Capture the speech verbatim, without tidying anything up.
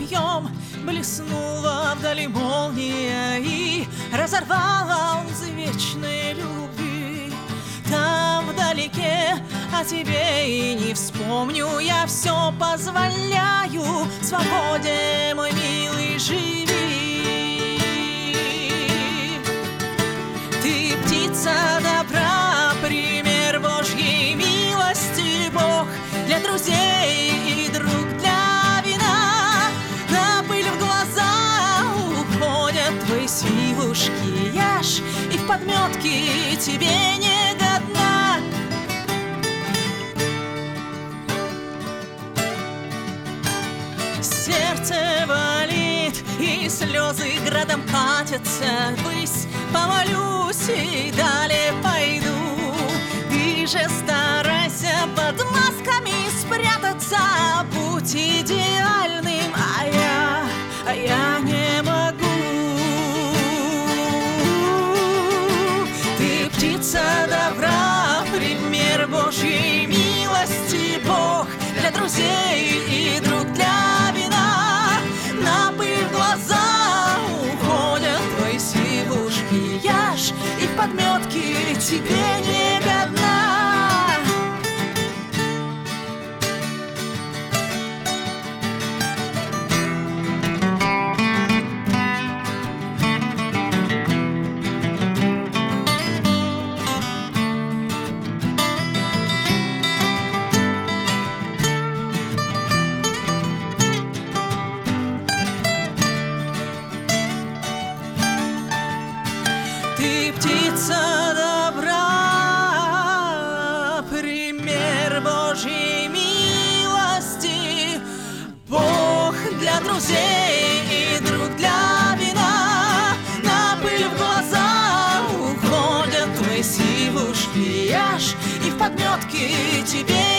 копьем блеснула вдали молния и разорвала узы вечной любви. Там вдалеке о тебе и не вспомню, я все позволяю в свободе, мой милый, живи. Ты птица добра, пример Божьей милости, Бог для друзей и друг для вина. На пыль в глаза уходят твои силушки, я ж и в подметке тебе не годна. Сердце болит и слезы градом катятся ввысь. Помолюсь и далее пойду. Ты же старайся под масками спрятаться, будь идеальным, а я, а я не могу. Ты птица добра, пример Божьей милости, Бог для друзей и друг для вина. На пыль в глаза уходят твои силушки, я ж и в подметке тебе не годна. Ты птица добра, пример Божьей милости, Бог для друзей и друг для вина. На пыль в глаза уходят твои силушки, я ж и в подметке тебе